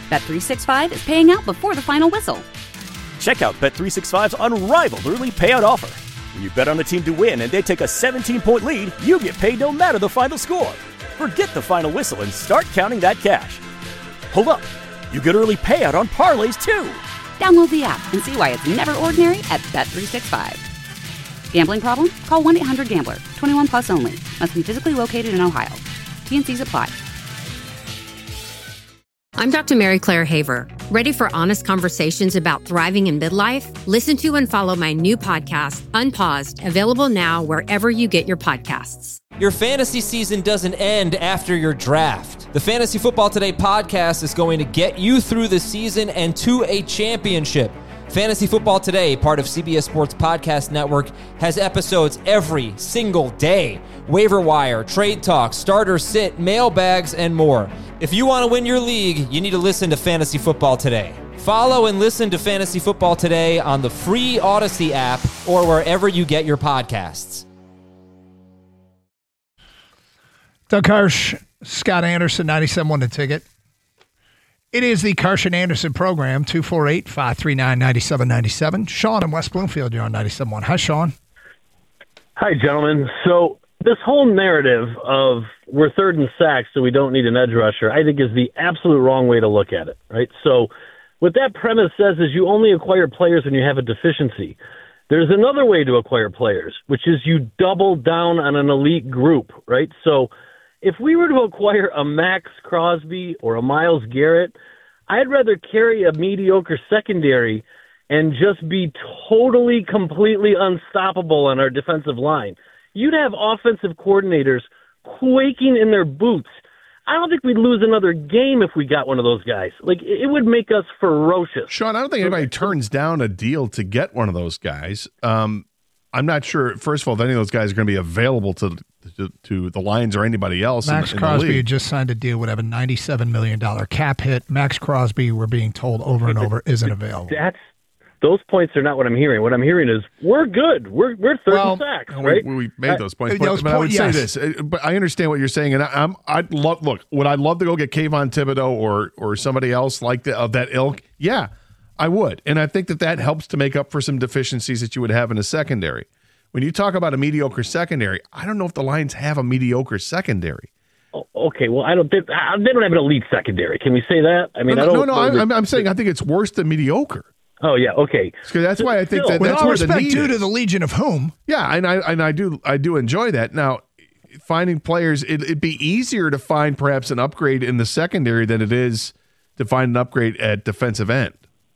Bet365 is paying out before the final whistle. Check out Bet365's unrivaled early payout offer. When you bet on a team to win and they take a 17-point lead, you get paid no matter the final score. Forget the final whistle and start counting that cash. Hold up. You get early payout on parlays, too. Download the app and see why it's never ordinary at Bet365. Gambling problem? Call 1-800-GAMBLER. 21 plus only. Must be physically located in Ohio. T&Cs apply. I'm Dr. Mary Claire Haver. Ready for honest conversations about thriving in midlife? Listen to and follow my new podcast, Unpaused, available now wherever you get your podcasts. Your fantasy season doesn't end after your draft. The Fantasy Football Today podcast is going to get you through the season and to a championship. Fantasy Football Today, part of CBS Sports Podcast Network, has episodes every single day. Waiver wire, trade talk, starter sit, mailbags, and more. If you want to win your league, you need to listen to Fantasy Football Today. Follow and listen to Fantasy Football Today on the free Odyssey app or wherever you get your podcasts. Doug Karsch, Scott Anderson, 97.1 The Ticket. It is the Karsch and Anderson program, 248-539-9797. Sean in West Bloomfield, you're on 97.1. Hi, Sean. Hi, gentlemen. So this whole narrative of we're third in sacks, so we don't need an edge rusher, I think is the absolute wrong way to look at it, right? So what that premise says is you only acquire players when you have a deficiency. There's another way to acquire players, which is you double down on an elite group, right? So if we were to acquire a Max Crosby or a Myles Garrett, I'd rather carry a mediocre secondary and just be totally, completely unstoppable on our defensive line. You'd have offensive coordinators quaking in their boots. I don't think we'd lose another game if we got one of those guys. Like, it would make us ferocious. Sean, I don't think anybody turns down a deal to get one of those guys. I'm not sure, first of all, if any of those guys are going to be available to the Lions or anybody else. Max Crosby had just signed a deal with a $97 million cap hit. Max Crosby, we're being told over and over, isn't available. Those points are not what I'm hearing. What I'm hearing is we're good. We're third in sacks, right? We made those points. But I would say this. But I understand what you're saying, and I'd love. Look, would I love to go get Kayvon Thibodeau or somebody else like of that ilk? Yeah, I would, and I think that helps to make up for some deficiencies that you would have in a secondary. When you talk about a mediocre secondary, I don't know if the Lions have a mediocre secondary. Okay, well, they don't have an elite secondary. Can we say that? I mean, I'm saying I think it's worse than mediocre. Oh yeah, okay. So that's why I think that's with all where respect the need due is. to the Legion of whom. Yeah, and I do enjoy that. Now, finding players, it'd be easier to find perhaps an upgrade in the secondary than it is to find an upgrade at defensive end.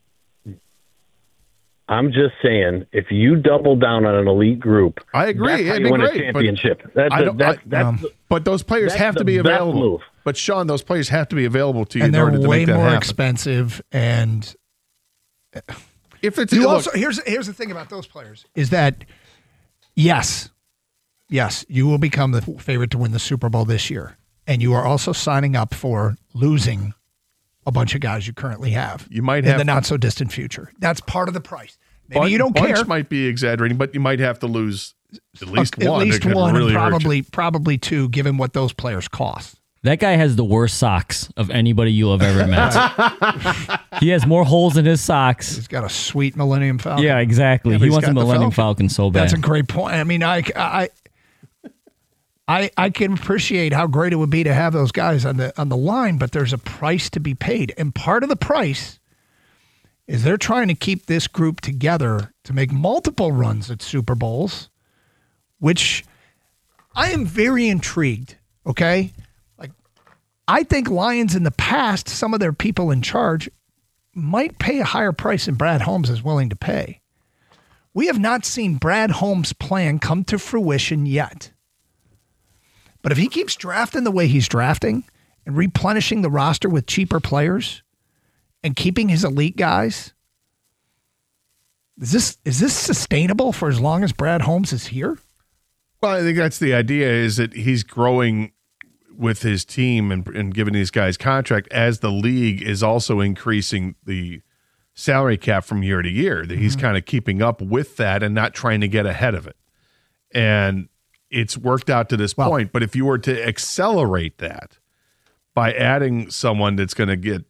I'm just saying, if you double down on an elite group, I agree. That's how you win a championship. But those players have to be available. But Sean, those players have to be available to you, and in order to make that happen. they're way more expensive. And if it's here's the thing about those players is that yes, you will become the favorite to win the Super Bowl this year, and you are also signing up for losing a bunch of guys you currently have. You might have in the not so distant future. That's part of the price. Maybe you don't care. Bunch might be exaggerating, but you might have to lose at least one. At least one, really and probably two, given what those players cost. That guy has the worst socks of anybody you'll have ever met. He has more holes in his socks. He's got a sweet Millennium Falcon. Yeah, exactly. He wants a Millennium Falcon so bad. That's a great point. I mean, I can appreciate how great it would be to have those guys on the line, but there's a price to be paid. And part of the price is they're trying to keep this group together to make multiple runs at Super Bowls, which I am very intrigued, okay? Like, I think Lions in the past, some of their people in charge might pay a higher price than Brad Holmes is willing to pay. We have not seen Brad Holmes' plan come to fruition yet. But if he keeps drafting the way he's drafting and replenishing the roster with cheaper players and keeping his elite guys, is this sustainable for as long as Brad Holmes is here? Well, I think that's the idea, is that he's growing with his team and giving these guys contract as the league is also increasing the salary cap from year to year, that he's kind of keeping up with that and not trying to get ahead of it. And it's worked out to this point. But if you were to accelerate that by adding someone that's going to get,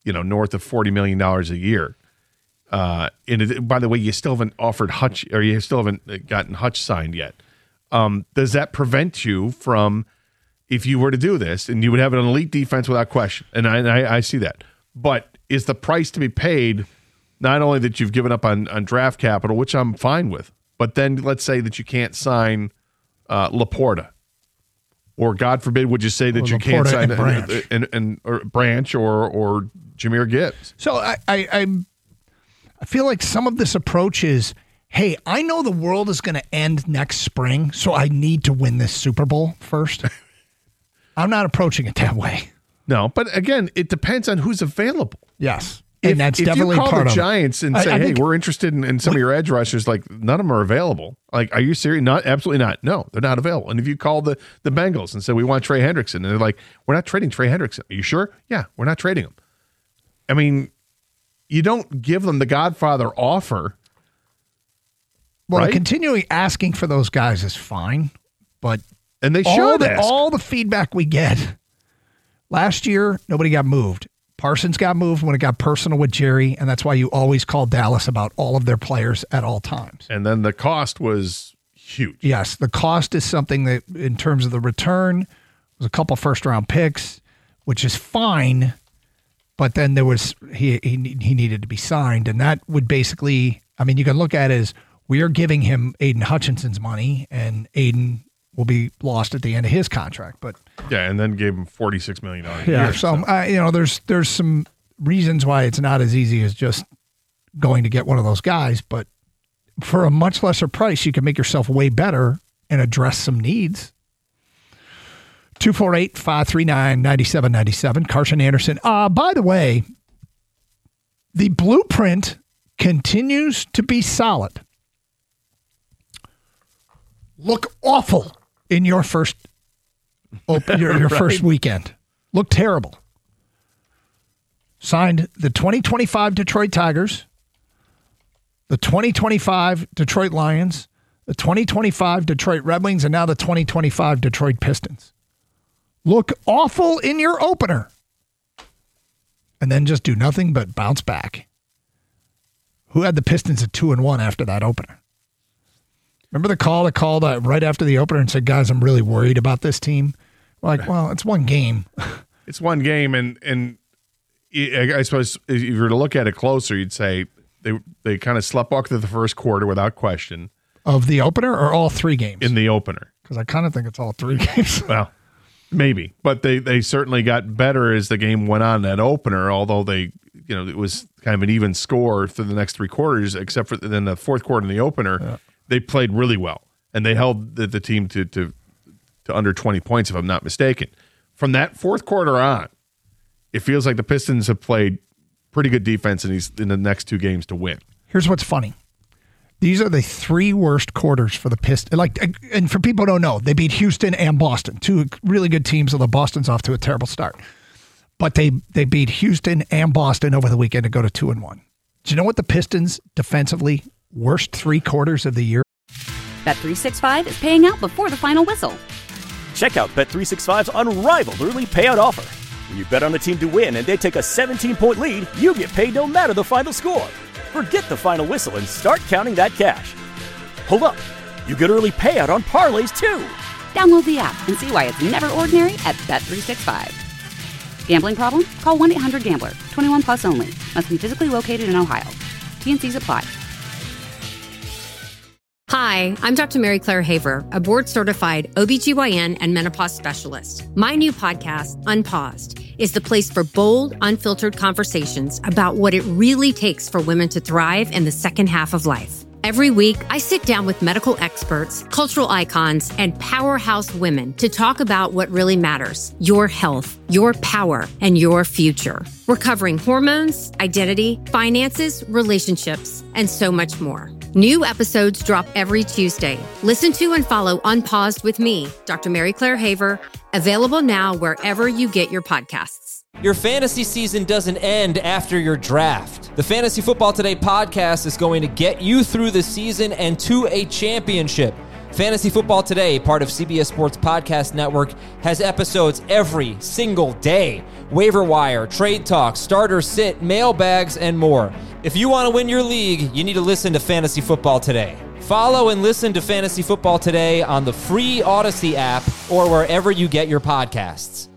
north of $40 million a year. And by the way, you still haven't offered Hutch, or you still haven't gotten Hutch signed yet. Does that prevent you from, if you were to do this, and you would have an elite defense without question, and I see that, but is the price to be paid not only that you've given up on draft capital, which I'm fine with, but then let's say that you can't sign Laporta, or God forbid, would you say that you can't sign Branch or Jahmyr Gibbs? So I feel like some of this approach is, hey, I know the world is going to end next spring, so I need to win this Super Bowl first. I'm not approaching it that way. No, but again, it depends on who's available. Yes. And that's definitely part of it. If you call the Giants and say, hey, we're interested in some of your edge rushers, like none of them are available. Like, are you serious? Not, absolutely not. No, they're not available. And if you call the Bengals and say, we want Trey Hendrickson, and they're like, we're not trading Trey Hendrickson. Are you sure? Yeah, we're not trading him. I mean, you don't give them the Godfather offer. Well, right? Continuing asking for those guys is fine, but and they should all the feedback we get. Last year, nobody got moved. Parsons got moved when it got personal with Jerry, and that's why you always call Dallas about all of their players at all times. And then the cost was huge. Yes, the cost is something that, in terms of the return, was a couple first-round picks, which is fine, but then there was he needed to be signed, and that would basically, I mean, you can look at it as we are giving him Aiden Hutchinson's money, and Aiden will be lost at the end of his contract. But yeah, and then gave him $46 million a year. Yeah, so there's some reasons why it's not as easy as just going to get one of those guys, but for a much lesser price, you can make yourself way better and address some needs. 248-539-9797, Carson Anderson. By the way, the blueprint continues to be solid. Look awful in your first your first weekend. Look terrible. Signed the 2025 Detroit Tigers, the 2025 Detroit Lions, the 2025 Detroit Red Wings, and now the 2025 Detroit Pistons. Look awful in your opener. And then just do nothing but bounce back. Who had the Pistons at 2-1 after that opener? Remember the call that called right after the opener and said, guys, I'm really worried about this team? We're like, well, it's one game. It's one game, and I suppose if you were to look at it closer, you'd say they kind of sleptwalked through the first quarter without question. Of the opener or all three games? In the opener. Because I kind of think it's all three games. Well, maybe. But they certainly got better as the game went on, that opener, although it was kind of an even score for the next three quarters, except for then the fourth quarter in the opener. Yeah. They played really well, and they held the team to under 20 points, if I'm not mistaken. From that fourth quarter on, it feels like the Pistons have played pretty good defense in the next two games to win. Here's what's funny. These are the three worst quarters for the Pistons. And for people who don't know, they beat Houston and Boston, two really good teams, although Boston's off to a terrible start. But they beat Houston and Boston over the weekend to go to 2-1. Do you know what the Pistons defensively worst three quarters of the year? Bet365 is paying out before the final whistle. Check out Bet365's unrivaled early payout offer. When you bet on a team to win and they take a 17-point lead, you get paid no matter the final score. Forget the final whistle and start counting that cash. Hold up. You get early payout on parlays, too. Download the app and see why it's never ordinary at Bet365. Gambling problem? Call 1-800-GAMBLER. 21 plus only. Must be physically located in Ohio. T&Cs apply. Hi, I'm Dr. Mary Claire Haver, a board-certified OBGYN and menopause specialist. My new podcast, Unpaused, is the place for bold, unfiltered conversations about what it really takes for women to thrive in the second half of life. Every week, I sit down with medical experts, cultural icons, and powerhouse women to talk about what really matters: your health, your power, and your future. We're covering hormones, identity, finances, relationships, and so much more. New episodes drop every Tuesday. Listen to and follow Unpaused with me, Dr. Mary Claire Haver, available now wherever you get your podcasts. Your fantasy season doesn't end after your draft. The Fantasy Football Today podcast is going to get you through the season and to a championship. Fantasy Football Today, part of CBS Sports Podcast Network, has episodes every single day. Waiver wire, trade talk, starter sit, mailbags, and more. If you want to win your league, you need to listen to Fantasy Football Today. Follow and listen to Fantasy Football Today on the free Odyssey app or wherever you get your podcasts.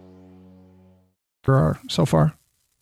So far?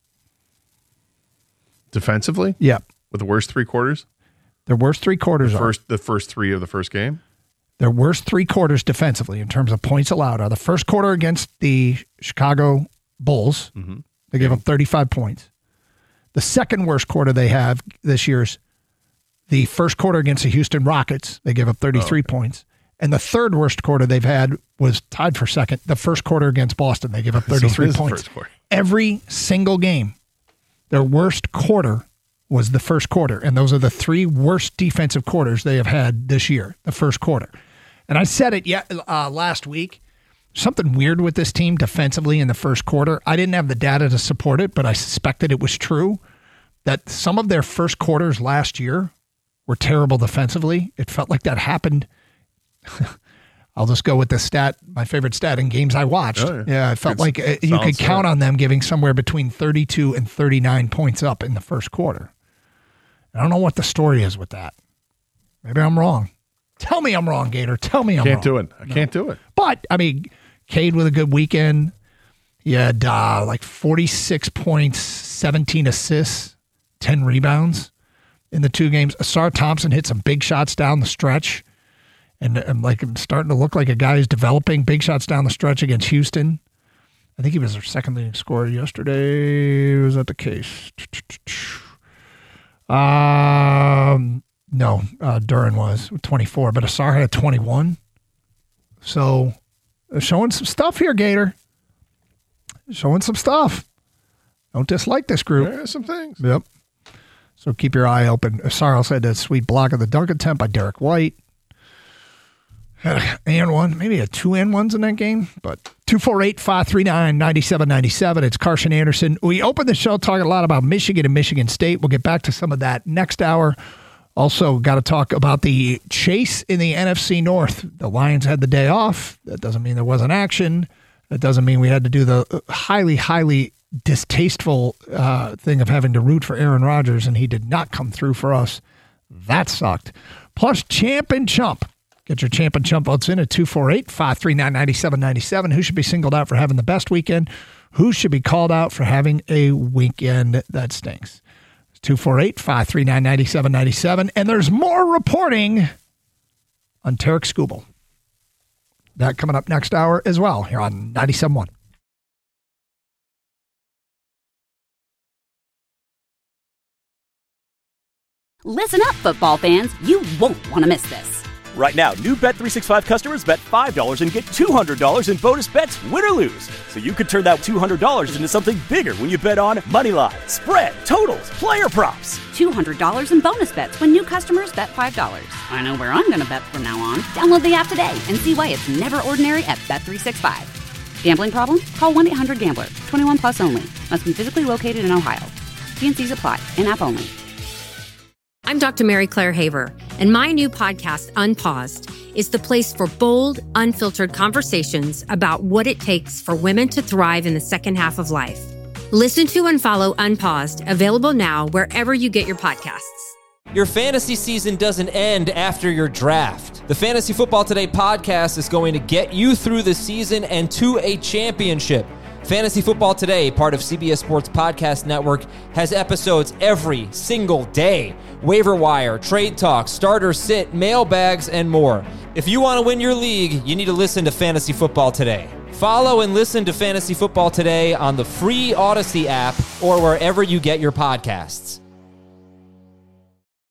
Defensively? Yeah. With the worst three quarters? Their worst three quarters the first three of the first game? Their worst three quarters defensively in terms of points allowed are the first quarter against the Chicago Bulls. Mm-hmm. They gave up 35 points. The second worst quarter they have this year's the first quarter against the Houston Rockets. They gave up 33 points. And the third worst quarter they've had was tied for second. The first quarter against Boston, they gave up 33 points. Every single game, their worst quarter was the first quarter. And those are the three worst defensive quarters they have had this year, the first quarter. And I said it last week. Something weird with this team defensively in the first quarter. I didn't have the data to support it, but I suspected it was true that some of their first quarters last year were terrible defensively. It felt like that happened. I'll just go with the stat, my favorite stat in games I watched. Oh, yeah, it felt like you could count on them giving somewhere between 32 and 39 points up in the first quarter. I don't know what the story is with that. Maybe I'm wrong. Tell me I'm wrong, Gator. Tell me I'm wrong. Can't do it. I can't do it. But, I mean, Cade with a good weekend. He had like 46 points, 17 assists, 10 rebounds in the two games. Asar Thompson hit some big shots down the stretch. And I'm starting to look like a guy who's developing big shots down the stretch against Houston. I think he was their second leading scorer yesterday. Was that the case? No, Duran was 24, but Asar had 21. So showing some stuff here, Gator. Showing some stuff. Don't dislike this group. There are some things. Yep. So keep your eye open. Asar also had that sweet block of the dunk attempt by Derek White. Had an one, maybe a 2 and 1s in that game, but 248-539-9797. It's Carson Anderson. We opened the show talking a lot about Michigan and Michigan State. We'll get back to some of that next hour. Also, got to talk about the chase in the NFC North. The Lions had the day off. That doesn't mean there wasn't action. That doesn't mean we had to do the highly, highly distasteful thing of having to root for Aaron Rodgers, and he did not come through for us. That sucked. Plus, Champ and Chump. Get your Champ and Chump votes in at 248-539-9797. Who should be singled out for having the best weekend? Who should be called out for having a weekend that stinks? 248-539-9797. And there's more reporting on Tarek Skubal. That coming up next hour as well here on 97.1. Listen up, football fans. You won't want to miss this. Right now, new Bet365 customers bet $5 and get $200 in bonus bets, win or lose. So you could turn that $200 into something bigger when you bet on moneyline, spread, totals, player props. $200 in bonus bets when new customers bet $5. I know where I'm going to bet from now on. Download the app today and see why it's never ordinary at Bet365. Gambling problem? Call 1-800-GAMBLER. 21 plus only. Must be physically located in Ohio. T&Cs apply. In-app only. I'm Dr. Mary Claire Haver, and my new podcast, Unpaused, is the place for bold, unfiltered conversations about what it takes for women to thrive in the second half of life. Listen to and follow Unpaused, available now wherever you get your podcasts. Your fantasy season doesn't end after your draft. The Fantasy Football Today podcast is going to get you through the season and to a championship. Fantasy Football Today, part of CBS Sports Podcast Network, has episodes every single day. Waiver wire, trade talk, starter sit, mailbags, and more. If you want to win your league, you need to listen to Fantasy Football Today. Follow and listen to Fantasy Football Today on the free Odyssey app or wherever you get your podcasts.